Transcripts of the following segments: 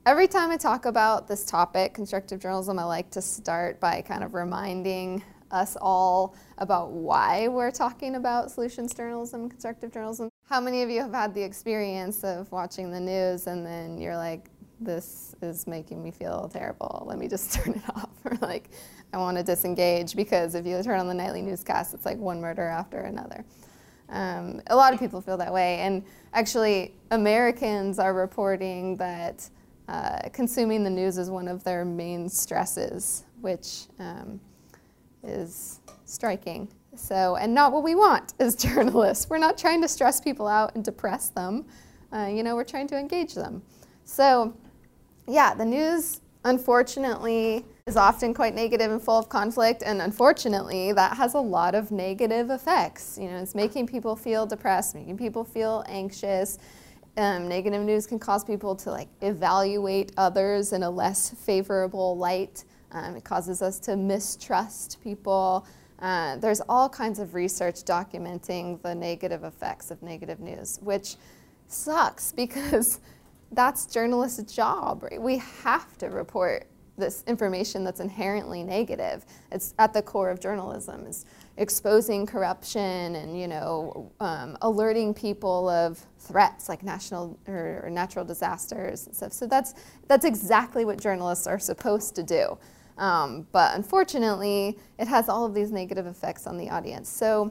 Every time I talk about this topic, constructive journalism, I like to start by kind of reminding us all about why we're talking about solutions journalism and constructive journalism. How many of you have had the experience of watching the news and then you're like, this is making me feel terrible, let me just turn it off, or like, I want to disengage, because if you turn on the nightly newscast, it's like one murder after another. A lot of people feel that way, and actually Americans are reporting that consuming the news is one of their main stresses, which is striking. So, and not what we want as journalists. We're not trying to stress people out and depress them. We're trying to engage them. So, yeah, the news, unfortunately, is often quite negative and full of conflict, and unfortunately, that has a lot of negative effects. It's making people feel depressed, making people feel anxious. Negative news can cause people to evaluate others in a less favorable light. It causes us to mistrust people. There's all kinds of research documenting the negative effects of negative news, which sucks because that's journalists' job, right? We have to report this information that's inherently negative. It's at the core of journalism, is exposing corruption and alerting people of threats like national or natural disasters and stuff. So that's exactly what journalists are supposed to do. But unfortunately, it has all of these negative effects on the audience. So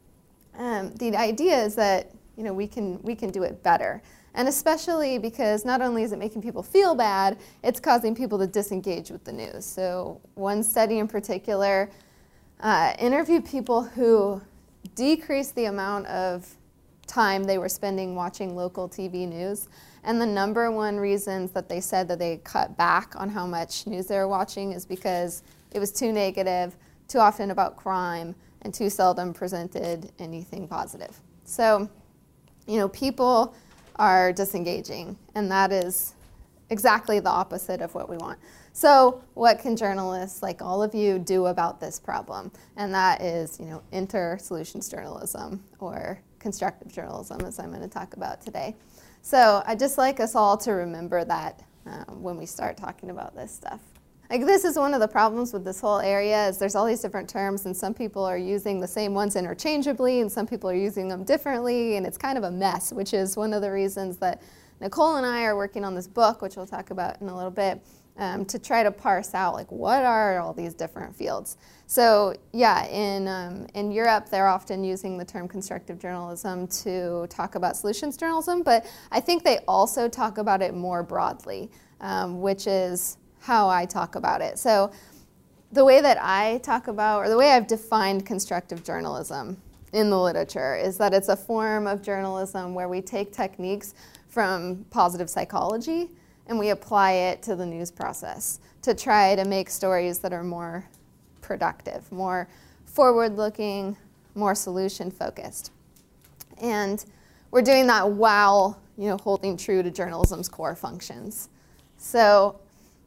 the idea is that we can do it better. And especially because not only is it making people feel bad, it's causing people to disengage with the news. So one study in particular interviewed people who decreased the amount of time they were spending watching local TV news. And the number one reasons that they said that they cut back on how much news they were watching is because it was too negative, too often about crime, and too seldom presented anything positive. So, people are disengaging, and that is exactly the opposite of what we want. So what can journalists like all of you do about this problem? And that is, enter solutions journalism, or constructive journalism, as I'm going to talk about today. So I'd just like us all to remember that when we start talking about this stuff. This is one of the problems with this whole area, is there's all these different terms, and some people are using the same ones interchangeably, and some people are using them differently, and it's kind of a mess, which is one of the reasons that Nicole and I are working on this book, which we'll talk about in a little bit, to try to parse out what are all these different fields. So yeah, in Europe, they're often using the term constructive journalism to talk about solutions journalism, but I think they also talk about it more broadly, which is how I talk about it. So the way that I talk about, or the way I've defined constructive journalism in the literature, is that it's a form of journalism where we take techniques from positive psychology and we apply it to the news process to try to make stories that are more productive, more forward-looking, more solution-focused. And we're doing that while, holding true to journalism's core functions. So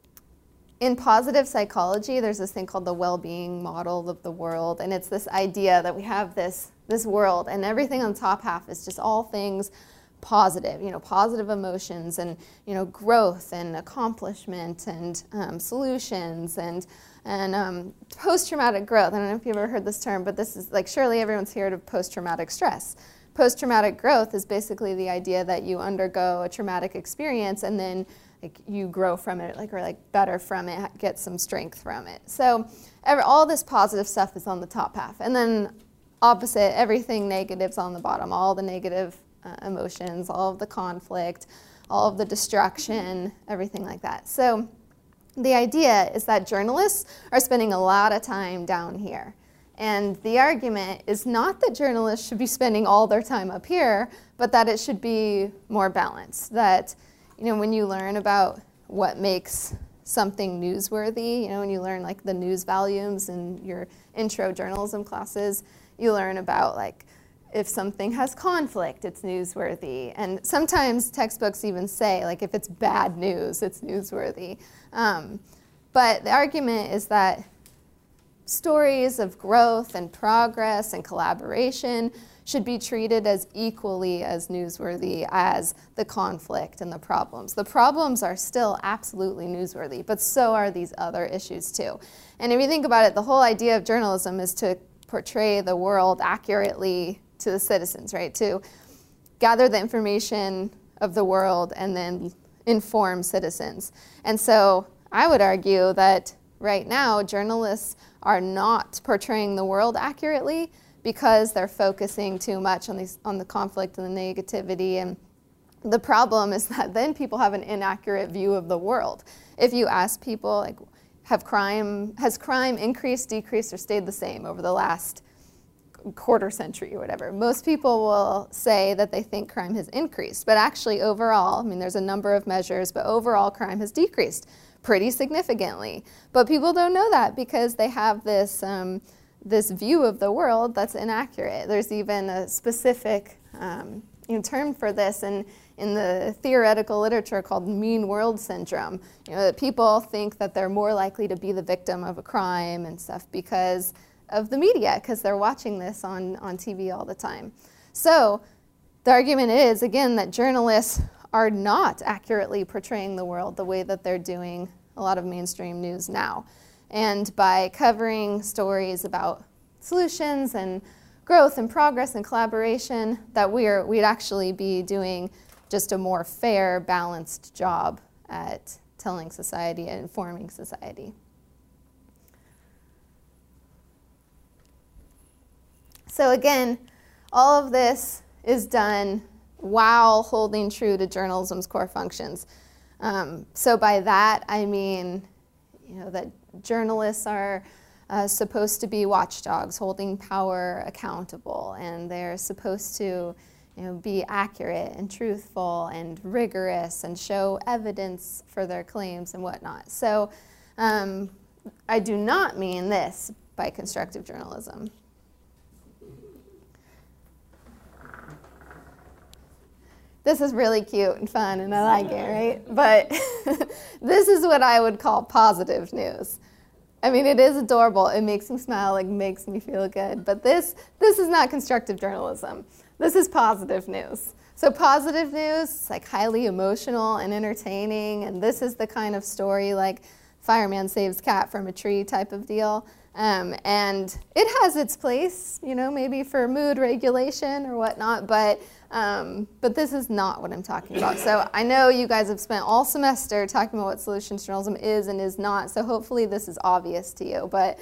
in positive psychology, there's this thing called the well-being model of the world, and it's this idea that we have this world, and everything on the top half is just all things positive, positive emotions, and growth and accomplishment and solutions and post-traumatic growth. I don't know if you've ever heard this term, but this is surely everyone's heard of post-traumatic stress. Post-traumatic growth is basically the idea that you undergo a traumatic experience and then you grow from it, or better from it, get some strength from it. So all this positive stuff is on the top half, and then opposite, everything negative's on the bottom. All the negative emotions, all of the conflict, all of the destruction, everything like that. So the idea is that journalists are spending a lot of time down here. And the argument is not that journalists should be spending all their time up here, but that it should be more balanced. That when you learn about what makes something newsworthy, when you learn the news volumes in your intro journalism classes, you learn about if something has conflict, it's newsworthy. And sometimes textbooks even say if it's bad news, it's newsworthy. But the argument is that stories of growth and progress and collaboration should be treated as equally as newsworthy as the conflict and the problems. The problems are still absolutely newsworthy, but so are these other issues too. And if you think about it, the whole idea of journalism is to portray the world accurately to the citizens, right? To gather the information of the world and then inform citizens. And so I would argue that right now journalists are not portraying the world accurately because they're focusing too much on the conflict and the negativity. And the problem is that then people have an inaccurate view of the world. If you ask people, like, has crime increased, decreased, or stayed the same over the last quarter century or whatever? Most people will say that they think crime has increased, but actually overall, I mean, there's a number of measures, but overall crime has decreased pretty significantly. But people don't know that because they have this view of the world that's inaccurate. There's even a specific term for this in the theoretical literature called mean world syndrome. That people think that they're more likely to be the victim of a crime and stuff because of the media, because they're watching this on TV all the time. So the argument is, again, that journalists are not accurately portraying the world the way that they're doing a lot of mainstream news now. And by covering stories about solutions and growth and progress and collaboration, that we'd actually be doing just a more fair, balanced job at telling society and informing society. So again, all of this is done while holding true to journalism's core functions. So by that, I mean, that journalists are supposed to be watchdogs, holding power accountable, and they're supposed to be accurate and truthful and rigorous and show evidence for their claims and whatnot. So I do not mean this by constructive journalism. This is really cute and fun, and I like it, right? But this is what I would call positive news. I mean, it is adorable. It makes me smile, it makes me feel good. But this is not constructive journalism. This is positive news. So positive news is like highly emotional and entertaining, and this is the kind of story like fireman saves cat from a tree type of deal. And it has its place, maybe for mood regulation or whatnot, but this is not what I'm talking about. So I know you guys have spent all semester talking about what solutions journalism is and is not, so hopefully this is obvious to you, but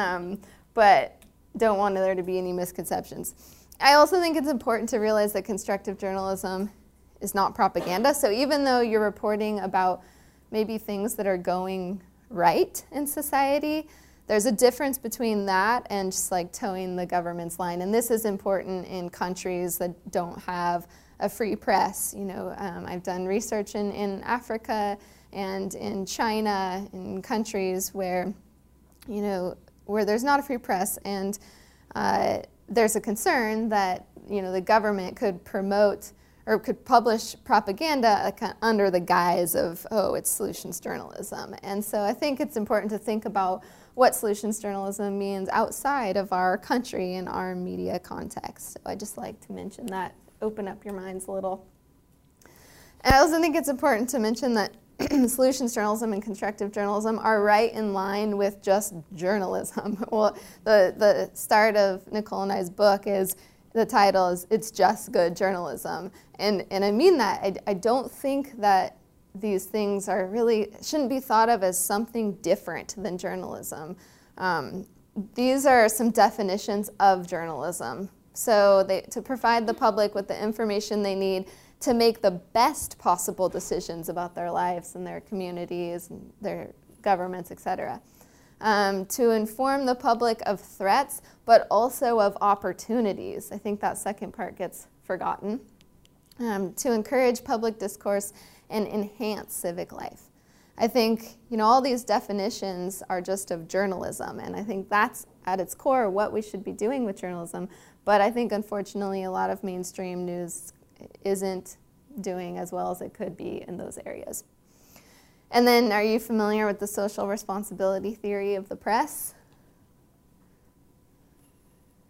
don't want there to be any misconceptions. I also think it's important to realize that constructive journalism is not propaganda. So even though you're reporting about maybe things that are going right in society, there's a difference between that and just like towing the government's line. And this is important in countries that don't have a free press. I've done research in Africa and in China, in countries where, where there's not a free press, and there's a concern that, the government could promote or could publish propaganda under the guise of, it's solutions journalism. And so I think it's important to think about what solutions journalism means outside of our country and our media context. So I just like to mention that, open up your minds a little. And I also think it's important to mention that solutions journalism and constructive journalism are right in line with just journalism. Well, the start of Nicole and I's book is, the title is, It's Just Good Journalism. And I mean that. I don't think that these things shouldn't be thought of as something different than journalism. These are some definitions of journalism. So to provide the public with the information they need to make the best possible decisions about their lives and their communities, and their governments, etc. To inform the public of threats, but also of opportunities. I think that second part gets forgotten. To encourage public discourse and enhance civic life. I think, all these definitions are just of journalism, and I think that's at its core what we should be doing with journalism. But I think, unfortunately, a lot of mainstream news isn't doing as well as it could be in those areas. And then, are you familiar with the social responsibility theory of the press?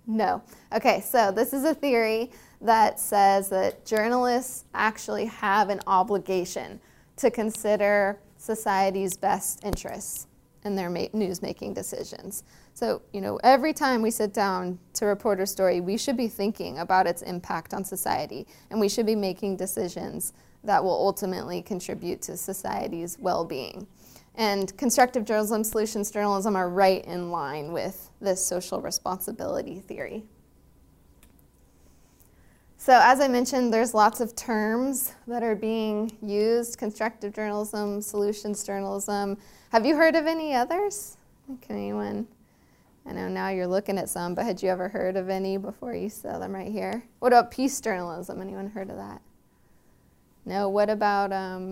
No. Okay, so this is a theory that says that journalists actually have an obligation to consider society's best interests in their news-making decisions. So, every time we sit down to report a story, we should be thinking about its impact on society, and we should be making decisions that will ultimately contribute to society's well-being. And constructive journalism, solutions journalism are right in line with this social responsibility theory. So as I mentioned, there's lots of terms that are being used: constructive journalism, solutions journalism. Have you heard of any others? Can anyone? I know now you're looking at some, but had you ever heard of any before? You saw them right here. What about peace journalism? Anyone heard of that? No? What about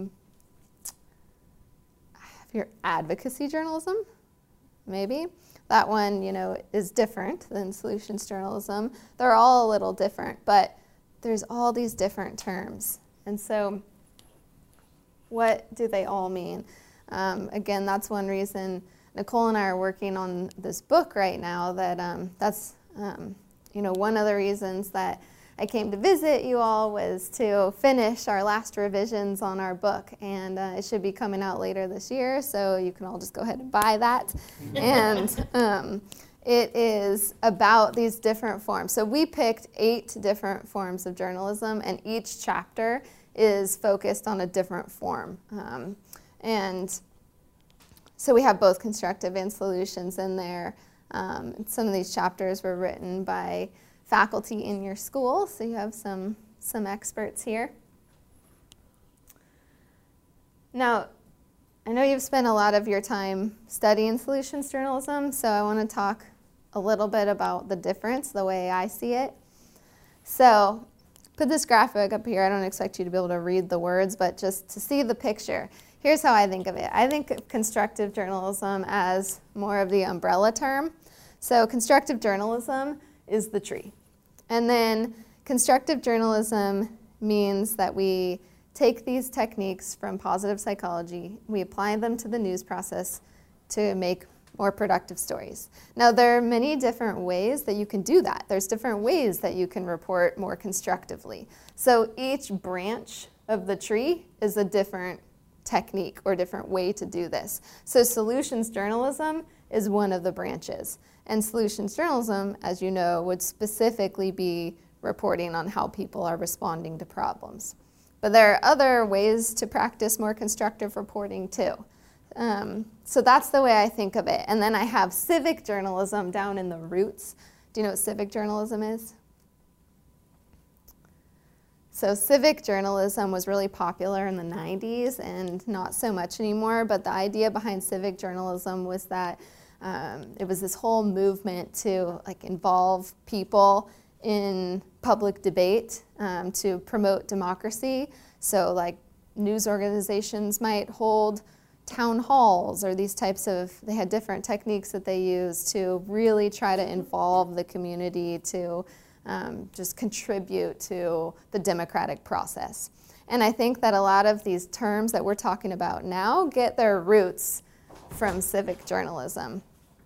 your advocacy journalism? Maybe. That one, is different than solutions journalism. They're all a little different, but there's all these different terms. And so what do they all mean? Again, that's one reason Nicole and I are working on this book right now. That's one of the reasons that I came to visit you all was to finish our last revisions on our book, and it should be coming out later this year, so you can all just go ahead and buy that. And it is about these different forms. So we picked 8 different forms of journalism, and each chapter is focused on a different form. And so we have both constructive and solutions in there. Some of these chapters were written by faculty in your school, so you have some experts here. Now, I know you've spent a lot of your time studying solutions journalism, so I want to talk a little bit about the difference, the way I see it. So, put this graphic up here. I don't expect you to be able to read the words, but just to see the picture. Here's how I think of it. I think of constructive journalism as more of the umbrella term. So constructive journalism is the tree. And then constructive journalism means that we take these techniques from positive psychology, we apply them to the news process to make more productive stories. Now, there are many different ways that you can do that. There's different ways that you can report more constructively. So each branch of the tree is a different technique or different way to do this. So solutions journalism is one of the branches. And solutions journalism, as you know, would specifically be reporting on how people are responding to problems. But there are other ways to practice more constructive reporting too. So that's the way I think of it. And then I have civic journalism down in the roots. Do you know what civic journalism is? So civic journalism was really popular in the 90s and not so much anymore, but the idea behind civic journalism was that it was this whole movement to involve people in public debate to promote democracy. So news organizations might hold town halls or these types of, they had different techniques that they used to really try to involve the community to just contribute to the democratic process. And I think that a lot of these terms that we're talking about now get their roots from civic journalism.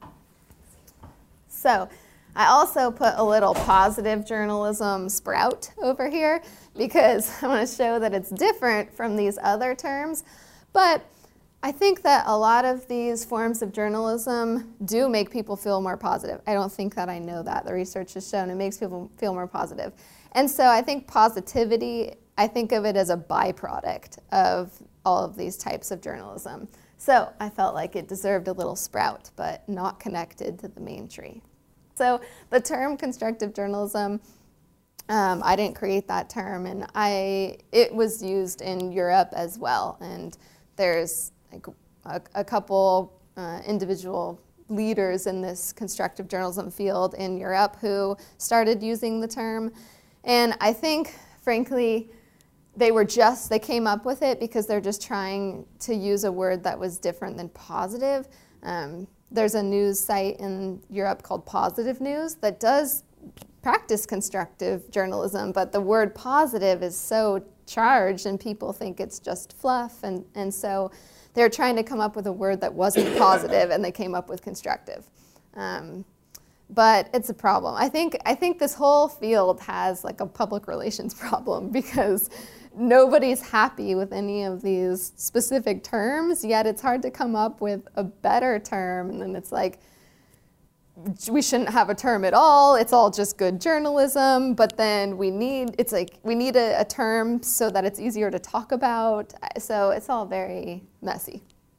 So I also put a little positive journalism sprout over here because I want to show that it's different from these other terms. But I think that a lot of these forms of journalism do make people feel more positive. I don't think that I know that. The research has shown it makes people feel more positive. And so I think positivity, I think of it as a byproduct of all of these types of journalism. So I felt like it deserved a little sprout, but not connected to the main tree. So the term constructive journalism, I didn't create that term, and it was used in Europe as well. And there's a couple individual leaders in this constructive journalism field in Europe who started using the term. And I think, frankly, they came up with it because they're just trying to use a word that was different than positive. There's a news site in Europe called Positive News that does practice constructive journalism, but the word positive is so charged and people think it's just fluff, and so they're trying to come up with a word that wasn't positive, and they came up with constructive. but it's a problem. I think this whole field has like a public relations problem because nobody's happy with any of these specific terms, yet it's hard to come up with a better term, and then it's like, we shouldn't have a term at all, it's all just good journalism, but then we need a term so that it's easier to talk about, so it's all very messy.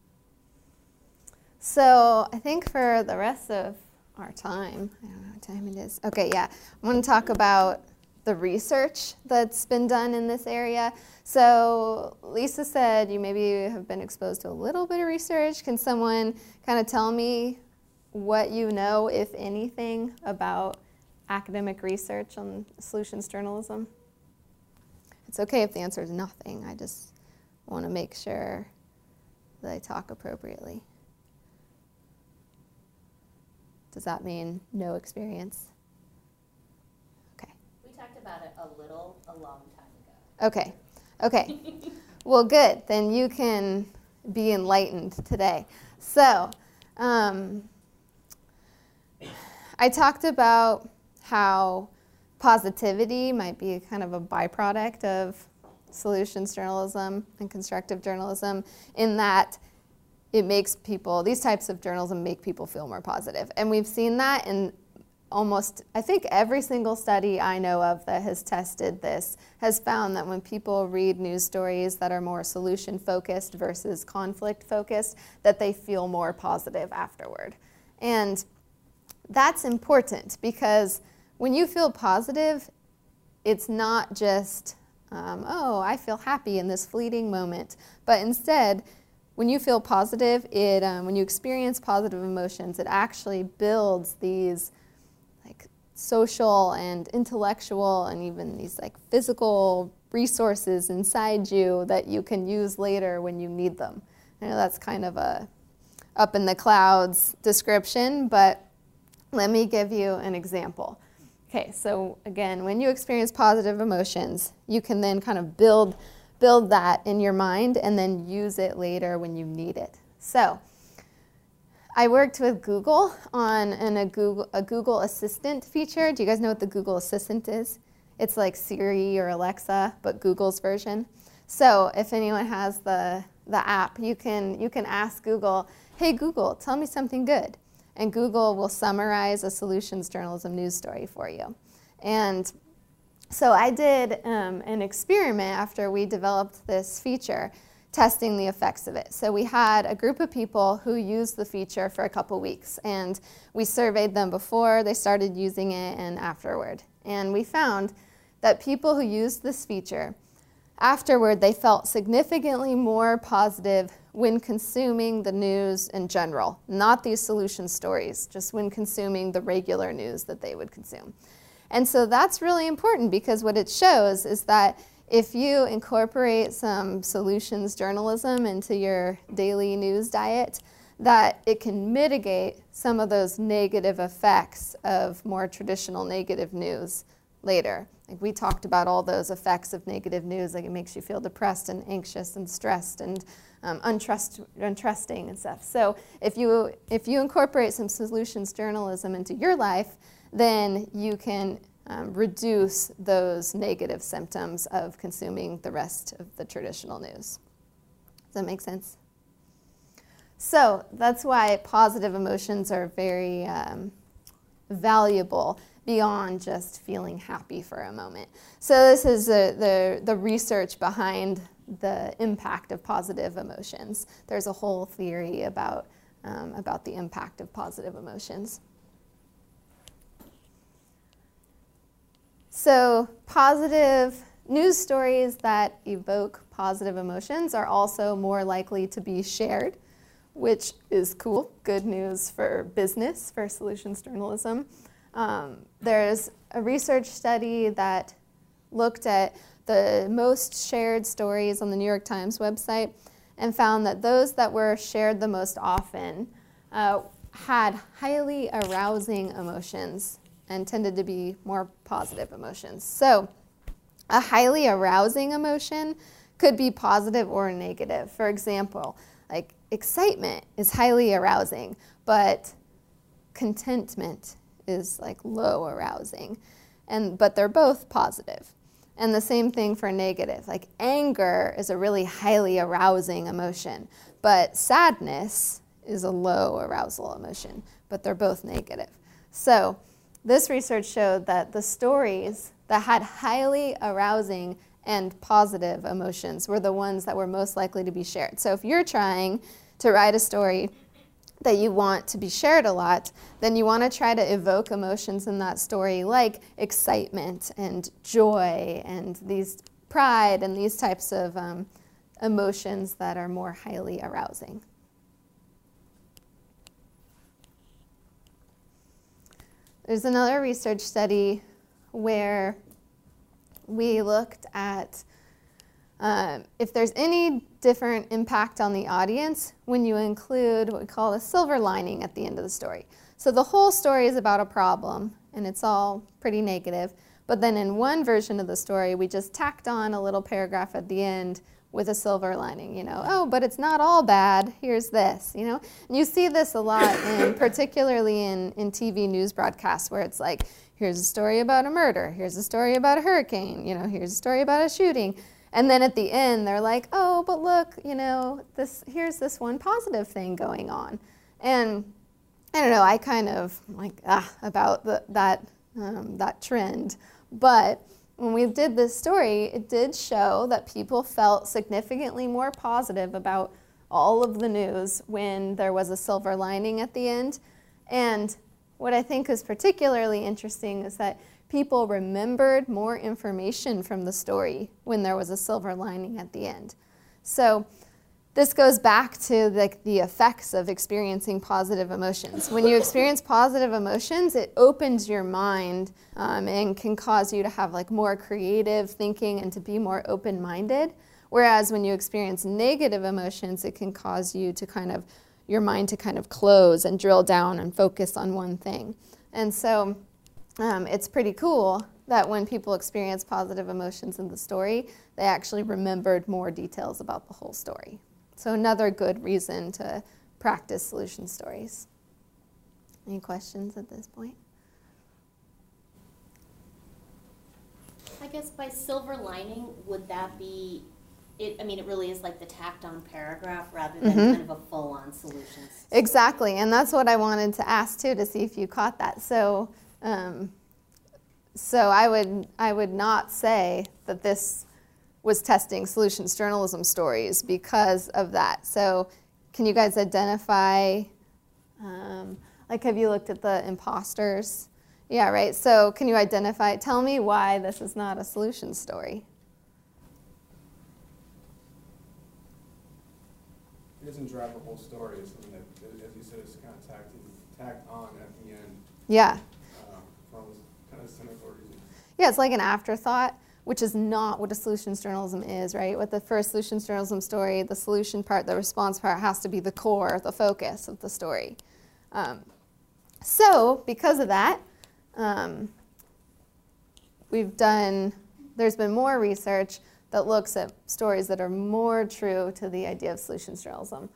So I think for the rest of our time, I don't know what time it is. Okay, yeah, I want to talk about the research that's been done in this area. So Lisa said you maybe have been exposed to a little bit of research. Can someone kind of tell me what you know, if anything, about academic research on solutions journalism? It's okay if the answer is nothing. I just want to make sure that I talk appropriately. Does that mean no experience? Okay. We talked about it a long time Okay. ago. Okay. Well, good. Then you can be enlightened today. So, I talked about how positivity might be kind of a byproduct of solutions journalism and constructive journalism, in that it makes people, these types of journalism make people feel more positive. And we've seen that in almost, I think every single study I know of that has tested this has found that when people read news stories that are more solution-focused versus conflict-focused, that they feel more positive afterward. And that's important because when you feel positive, it's not just, oh, I feel happy in this fleeting moment, but instead, when you feel positive, when you experience positive emotions, it actually builds these like social and intellectual and even these like physical resources inside you that you can use later when you need them. I know that's kind of a up in the clouds description, but let me give you an example. Okay, so again, when you experience positive emotions, you can then kind of build that in your mind and then use it later when you need it. So I worked with Google on a Google Assistant feature. Do you guys know what the Google Assistant is? It's like Siri or Alexa, but Google's version. So if anyone has the app, you can ask Google, hey Google, tell me something good. And Google will summarize a solutions journalism news story for you. And so I did an experiment after we developed this feature, testing the effects of it. So we had a group of people who used the feature for a couple weeks, and we surveyed them before they started using it and afterward. And we found that people who used this feature, afterward they felt significantly more positive when consuming the news in general, not these solution stories, just when consuming the regular news that they would consume. And so that's really important because what it shows is that if you incorporate some solutions journalism into your daily news diet, that it can mitigate some of those negative effects of more traditional negative news later. Like we talked about all those effects of negative news, like it makes you feel depressed and anxious and stressed and untrusting and stuff. So if you incorporate some solutions journalism into your life, then you can reduce those negative symptoms of consuming the rest of the traditional news. Does that make sense? So that's why positive emotions are very valuable beyond just feeling happy for a moment. So this is the research behind the impact of positive emotions. There's a whole theory about the impact of positive emotions. So positive news stories that evoke positive emotions are also more likely to be shared, which is cool. Good news for business, for solutions journalism. There's a research study that looked at the most shared stories on the New York Times website and found that those that were shared the most often had highly arousing emotions and tended to be more positive emotions. So a highly arousing emotion could be positive or negative. For example, like excitement is highly arousing, but contentment is like low arousing, but they're both positive. And the same thing for negative. Like anger is a really highly arousing emotion, but sadness is a low arousal emotion, but they're both negative. So this research showed that the stories that had highly arousing and positive emotions were the ones that were most likely to be shared. So if you're trying to write a story that you want to be shared a lot, then you want to try to evoke emotions in that story like excitement and joy and these pride and these types of emotions that are more highly arousing. There's another research study where we looked at if there's any different impact on the audience when you include what we call a silver lining at the end of the story. So the whole story is about a problem, and it's all pretty negative. But then in one version of the story, we just tacked on a little paragraph at the end with a silver lining, oh, but it's not all bad, here's this, And you see this a lot, particularly in TV news broadcasts, where it's like, here's a story about a murder, here's a story about a hurricane, here's a story about a shooting. And then at the end, they're like, oh, but look, here's this one positive thing going on. And I don't know, I kind of like, about that trend. But when we did this story, it did show that people felt significantly more positive about all of the news when there was a silver lining at the end. And what I think is particularly interesting is that people remembered more information from the story when there was a silver lining at the end. So this goes back to the effects of experiencing positive emotions. When you experience positive emotions, it opens your mind and can cause you to have more creative thinking and to be more open-minded. Whereas when you experience negative emotions, it can cause you to your mind to close and drill down and focus on one thing. And so it's pretty cool that when people experience positive emotions in the story, they actually remembered more details about the whole story. So another good reason to practice solution stories. Any questions at this point? I guess by silver lining, would that be, it really is like the tacked on paragraph rather than kind of a full-on solution story. Exactly, and that's what I wanted to ask too, to see if you caught that. So I would not say that this was testing solutions journalism stories because of that. So can you guys identify, have you looked at the imposters? Yeah, right. So can you tell me why this is not a solution story? It doesn't drive the whole story. It's something that, as you said, is kind of tacked on at the end. Yeah. For kind of cynical reasons. Yeah, it's like an afterthought, which is not what a solutions journalism is, right? With the first solutions journalism story, the solution part, the response part has to be the core, the focus of the story. So because of that, there's been more research that looks at stories that are more true to the idea of solutions journalism.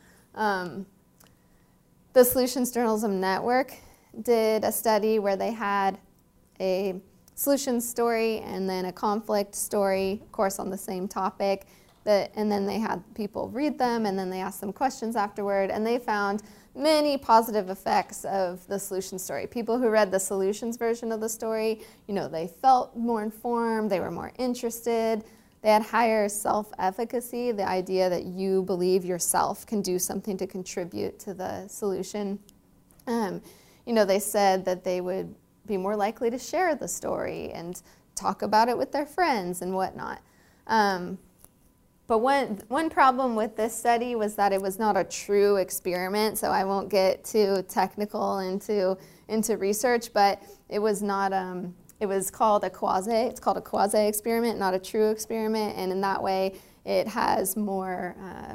The Solutions Journalism Network did a study where they had a solutions story and then a conflict story, of course on the same topic, and then they had people read them and then they asked them questions afterward, and they found many positive effects of the solution story. People who read the solutions version of the story, they felt more informed, they were more interested, they had higher self-efficacy, the idea that you believe yourself can do something to contribute to the solution. They said that they would be more likely to share the story and talk about it with their friends and whatnot. But one problem with this study was that it was not a true experiment, so I won't get too technical into research, but it was not, it was called a quasi experiment, not a true experiment, and in that way it has more,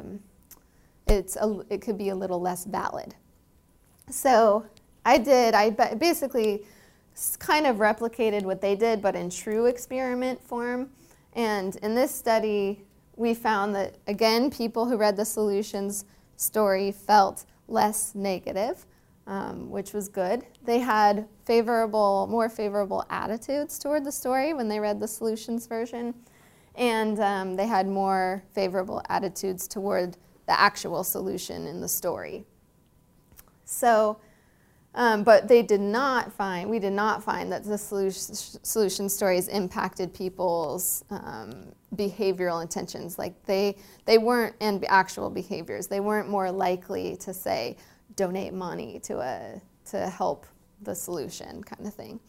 it could be a little less valid. So I basically kind of replicated what they did, but in true experiment form. And in this study, we found that, again, people who read the solutions story felt less negative. which was good. They had more favorable attitudes toward the story when they read the solutions version, and they had more favorable attitudes toward the actual solution in the story. So, but we did not find that the solution stories impacted people's behavioral intentions. Like they weren't, and actual behaviors, they weren't more likely to say, donate money to help the solution kind of thing.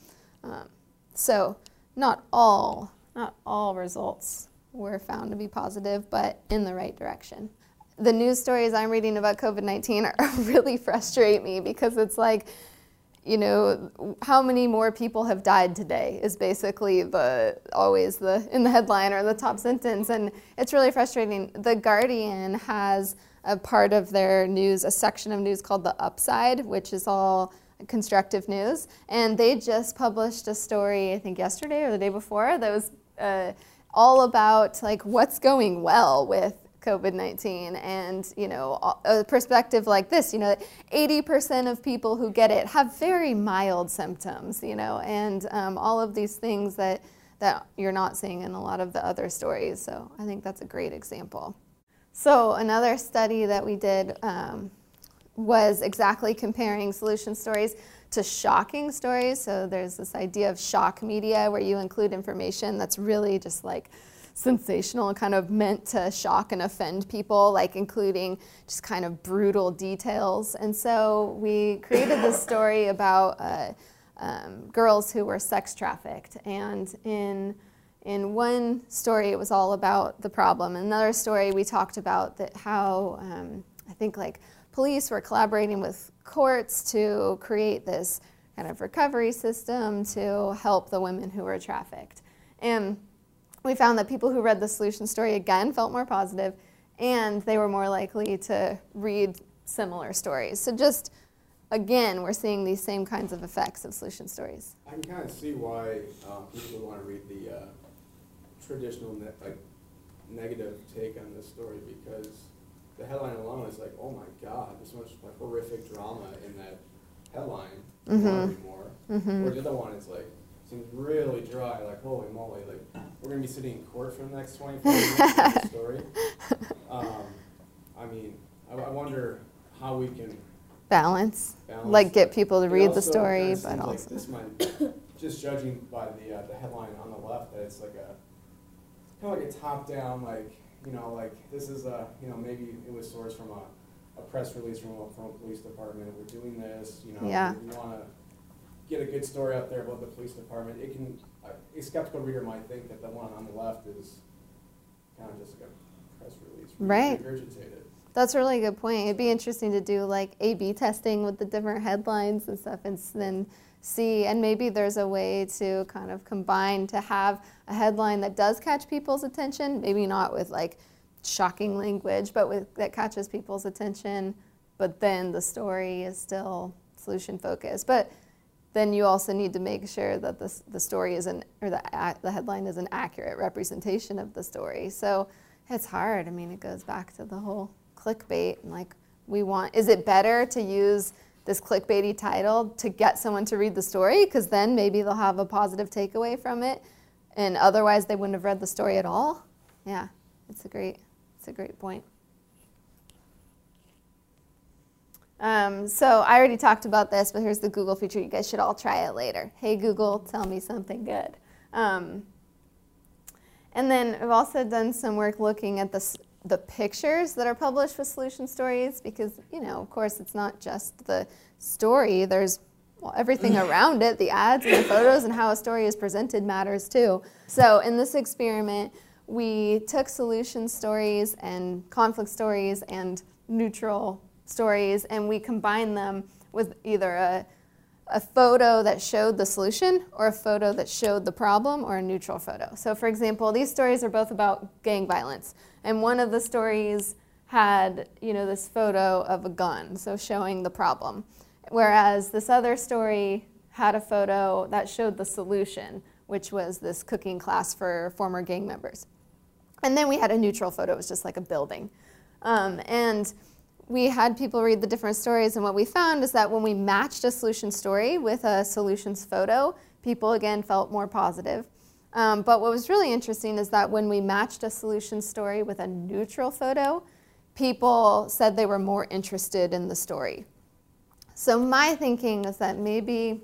So not all results were found to be positive, but in the right direction. The news stories I'm reading about COVID-19 really frustrate me because it's like, you know, how many more people have died today is basically always in the headline or the top sentence, and it's really frustrating. The Guardian has a part of their news, a section of news called The Upside, which is all constructive news, and they just published a story, I think yesterday or the day before, that was all about like what's going well with COVID-19, and you know, a perspective like this, you know, 80% of people who get it have very mild symptoms, you know, and all of these things that you're not seeing in a lot of the other stories. So I think that's a great example. So another study that we did was exactly comparing solution stories to shocking stories. So there's this idea of shock media where you include information that's really just like sensational and kind of meant to shock and offend people, like including just kind of brutal details. And so we created this story about girls who were sex trafficked. And in one story, it was all about the problem. In another story, we talked about how I think like police were collaborating with courts to create this kind of recovery system to help the women who were trafficked. And we found that people who read the solution story again felt more positive, and they were more likely to read similar stories. So just, again, we're seeing these same kinds of effects of solution stories. I can kind of see why people want to read the traditional negative take on this story, because the headline alone is like, oh my God, there's so much like horrific drama in that headline. You want to read more. Or the other one is like, seems really dry, like holy moly, like we're going to be sitting in court for the next 24 minutes for this story. I mean, I wonder how we can balance like get people to read the story, but also. Also. Like this might, just judging by the headline on the left, that it's like kind of like a top-down, like, you know, like this is you know, maybe it was sourced from a press release from a police department. We're doing this, you know, we want to get a good story out there about the police department. It can, a skeptical reader might think that the one on the left is kind of just like a press release. Right. Regurgitated. That's a really good point. It'd be interesting to do like A/B testing with the different headlines and stuff, and then see, and maybe there's a way to kind of combine to have a headline that does catch people's attention, maybe not with like shocking language, but that catches people's attention, but then the story is still solution focused. But then you also need to make sure that the story the headline is an accurate representation of the story. So it's hard. I mean, it goes back to the whole clickbait, and like is it better to use this clickbaity title to get someone to read the story, because then maybe they'll have a positive takeaway from it, and otherwise they wouldn't have read the story at all? Yeah, it's a great point. So I already talked about this, but here's the Google feature. You guys should all try it later. Hey Google, tell me something good. And then I've also done some work looking at the pictures that are published with solution stories, because, you know, of course, it's not just the story. There's everything around it, the ads and the photos, and how a story is presented matters too. So in this experiment, we took solution stories and conflict stories and neutral stories, and we combined them with either a photo that showed the solution or a photo that showed the problem, or a neutral photo. So for example, these stories are both about gang violence, and one of the stories had, you know, this photo of a gun, so showing the problem, whereas this other story had a photo that showed the solution, which was this cooking class for former gang members. And then we had a neutral photo. It was just like a building. And we had people read the different stories, and what we found is that when we matched a solution story with a solutions photo, people again felt more positive. But what was really interesting is that when we matched a solution story with a neutral photo, people said they were more interested in the story. So my thinking is that maybe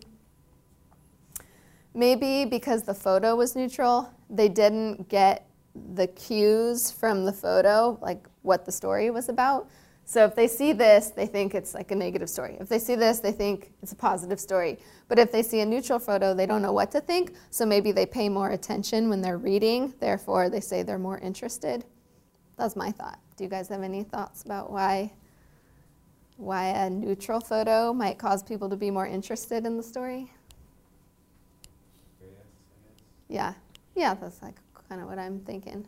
because the photo was neutral, they didn't get the cues from the photo, like what the story was about. So if they see this, they think it's like a negative story. If they see this, they think it's a positive story. But if they see a neutral photo, they don't know what to think, so maybe they pay more attention when they're reading, therefore they say they're more interested. That's my thought. Do you guys have any thoughts about why a neutral photo might cause people to be more interested in the story? Yeah, that's like kind of what I'm thinking.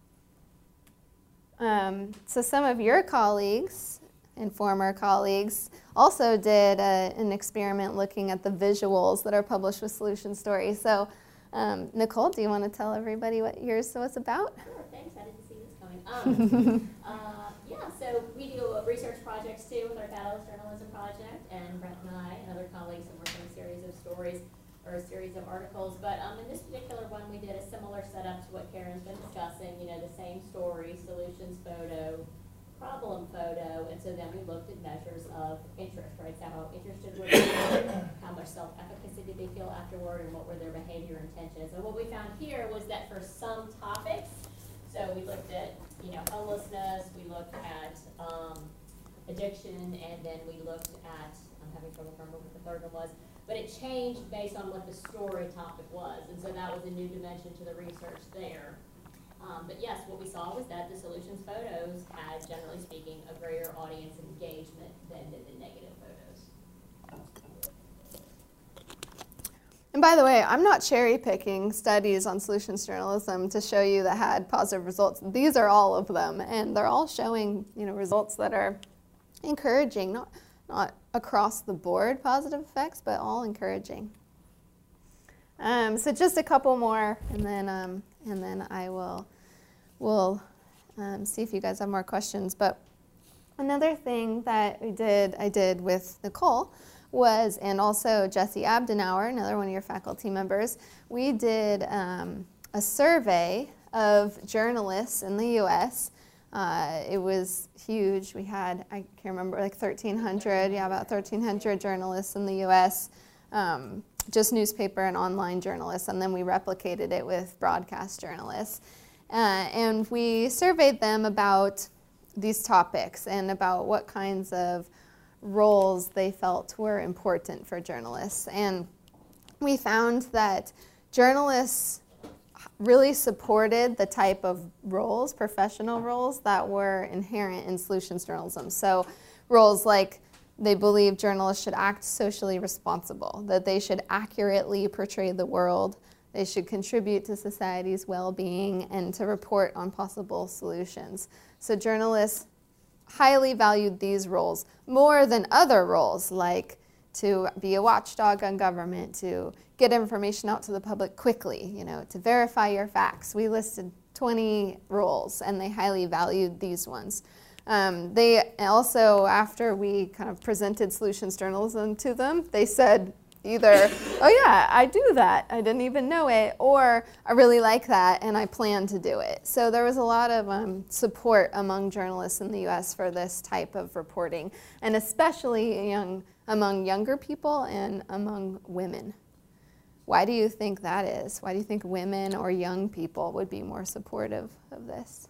So some of your colleagues and former colleagues also did an experiment looking at the visuals that are published with solution stories. So Nicole, do you want to tell everybody what yours was about? Sure, thanks. I didn't see this coming. Yeah, so we do research projects too with our Catalyst Journalism Project, and Brett and I and other colleagues have worked on a series of stories or a series of articles. But in this particular one, we did a similar setup to what Karen's been discussing. You know, the same story, solutions photo, problem photo, and so then we looked at measures of interest, right? So how interested were they, how much self-efficacy did they feel afterward, and what were their behavior intentions. And what we found here was that for some topics, so we looked at, you know, homelessness, we looked at addiction, and then we looked at, I'm having trouble remembering what the third one was, but it changed based on what the story topic was, and so that was a new dimension to the research there. But yes, what we saw was that the solutions photos had, generally speaking, a greater audience engagement than did the negative photos. And by the way, I'm not cherry picking studies on solutions journalism to show you that had positive results. These are all of them, and they're all showing, you know, results that are encouraging, not across the board positive effects, but all encouraging. So just a couple more, and then I will see if you guys have more questions. But another thing that I did with Nicole was, and also Jesse Abdenauer, another one of your faculty members, we did a survey of journalists in the U.S. It was huge. We had, I can't remember, like 1,300, yeah, about 1,300 journalists in the U.S., just newspaper and online journalists, and then we replicated it with broadcast journalists. And we surveyed them about these topics and about what kinds of roles they felt were important for journalists. And we found that journalists really supported the type of roles, professional roles, that were inherent in solutions journalism. So roles like they believe journalists should act socially responsible, that they should accurately portray the world, they should contribute to society's well-being, and to report on possible solutions. So journalists highly valued these roles more than other roles, like to be a watchdog on government, to get information out to the public quickly, you know, to verify your facts. We listed 20 roles, and they highly valued these ones. They also, after we kind of presented solutions journalism to them, they said either, oh yeah, I do that, I didn't even know it, or I really like that and I plan to do it. So there was a lot of support among journalists in the U.S. for this type of reporting, and especially among younger people and among women. Why do you think that is? Why do you think women or young people would be more supportive of this?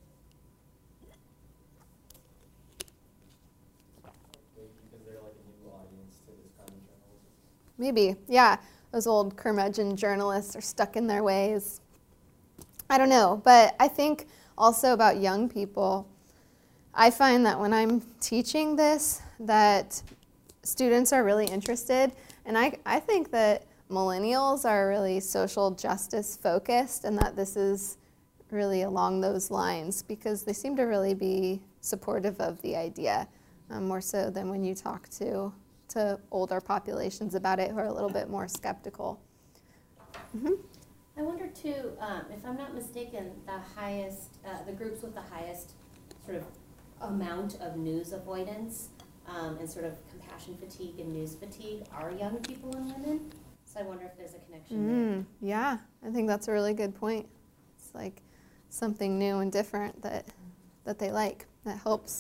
Maybe, yeah. Those old curmudgeon journalists are stuck in their ways. I don't know, but I think also about young people, I find that when I'm teaching this, that students are really interested, and I think that millennials are really social justice focused, and that this is really along those lines, because they seem to really be supportive of the idea, more so than when you talk to older populations about it who are a little bit more skeptical. Mm-hmm. I wonder too, if I'm not mistaken, the groups with the highest sort of amount of news avoidance and sort of compassion fatigue and news fatigue are young people and women. So I wonder if there's a connection there. Yeah, I think that's a really good point. It's like something new and different that they like. That helps.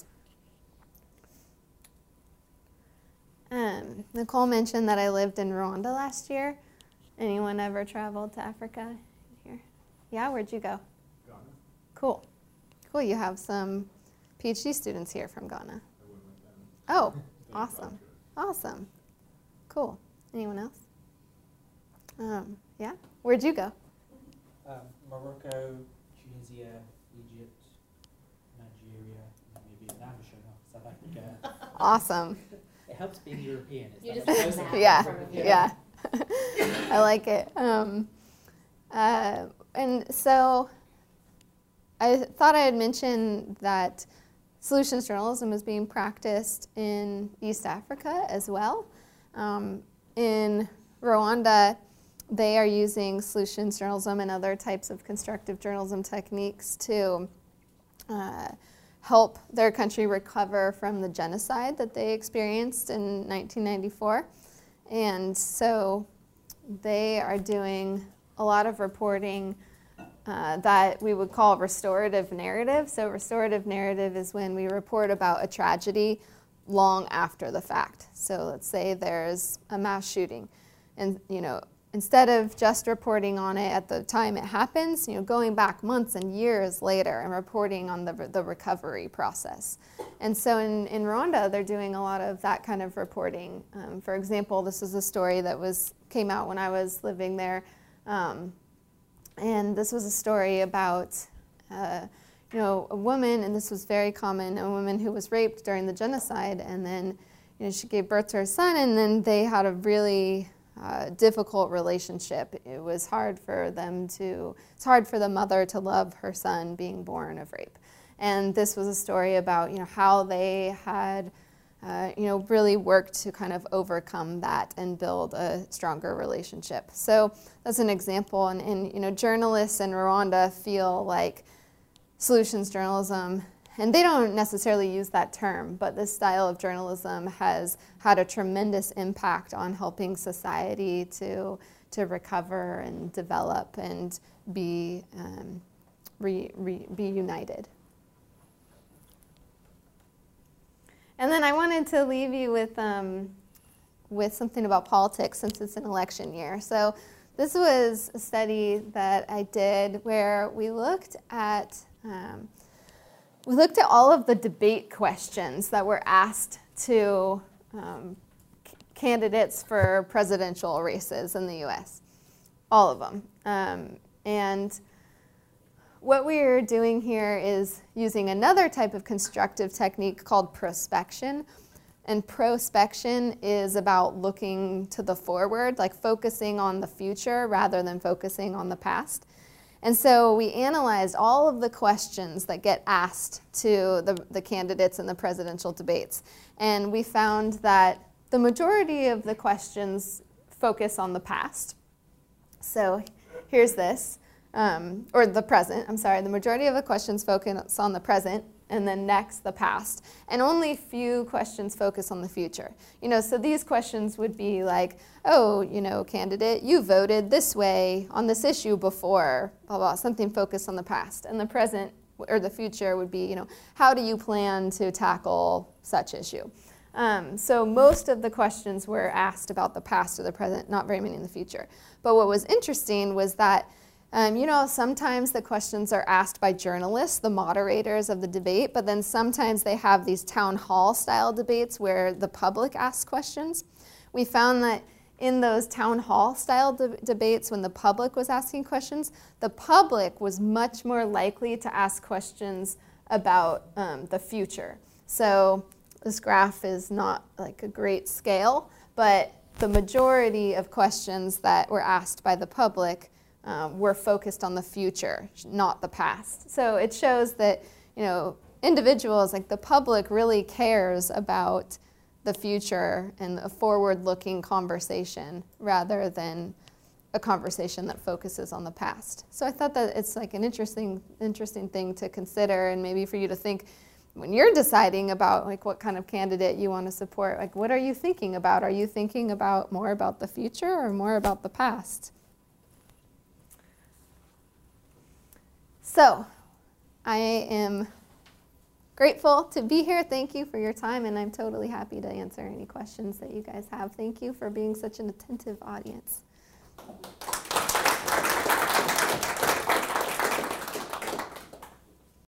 Nicole mentioned that I lived in Rwanda last year. Anyone ever traveled to Africa here? Yeah, where'd you go? Ghana. Cool. Cool, you have some PhD students here from Ghana. I went with them. Oh, Thank awesome. God. Awesome. Cool. Anyone else? Yeah, where'd you go? Morocco, Tunisia, Egypt, Nigeria, maybe Vietnam, South Africa. Awesome. It helps being European. It's You that just much have closer. a map in Yeah, front of you. yeah. I like it. And so I thought I had mentioned that solutions journalism is being practiced in East Africa as well. In Rwanda, they are using solutions journalism and other types of constructive journalism techniques to help their country recover from the genocide that they experienced in 1994. And so they are doing a lot of reporting that we would call restorative narrative. So restorative narrative is when we report about a tragedy long after the fact. So let's say there's a mass shooting, and instead of just reporting on it at the time it happens, going back months and years later and reporting on the recovery process. And so in Rwanda, they're doing a lot of that kind of reporting. For example, this is a story that came out when I was living there. And this was a story about a woman, and this was very common, a woman who was raped during the genocide, and then she gave birth to her son, and then they had a really difficult relationship. It was hard for it's hard for the mother to love her son being born of rape. And this was a story about, how they had, really worked to kind of overcome that and build a stronger relationship. So that's an example. And journalists in Rwanda feel like solutions journalism, and they don't necessarily use that term, but this style of journalism has had a tremendous impact on helping society to recover and develop and be united. And then I wanted to leave you with something about politics, since it's an election year. So this was a study that I did where we looked at all of the debate questions that were asked to candidates for presidential races in the U.S., all of them. And what we're doing here is using another type of constructive technique called prospection. And prospection is about looking to the forward, like focusing on the future rather than focusing on the past. And so we analyzed all of the questions that get asked to the candidates in the presidential debates. And we found that the majority of the questions focus on the past. So here's this, or the present, I'm sorry. The majority of the questions focus on the present, and then next the past. And only few questions focus on the future. So these questions would be like, oh, candidate, you voted this way on this issue before, blah, blah, something focused on the past. And the present or the future would be, how do you plan to tackle such issue? So most of the questions were asked about the past or the present, not very many in the future. But what was interesting was that sometimes the questions are asked by journalists, the moderators of the debate, but then sometimes they have these town hall style debates where the public asks questions. We found that in those town hall style debates, when the public was asking questions, the public was much more likely to ask questions about the future. So this graph is not like a great scale, but the majority of questions that were asked by the public were focused on the future, not the past. So it shows that, individuals, like the public, really cares about the future and a forward-looking conversation rather than a conversation that focuses on the past. So I thought that it's like an interesting thing to consider, and maybe for you to think, when you're deciding about like what kind of candidate you want to support, like what are you thinking about? Are you thinking about more about the future or more about the past? So I am grateful to be here. Thank you for your time, and I'm totally happy to answer any questions that you guys have. Thank you for being such an attentive audience.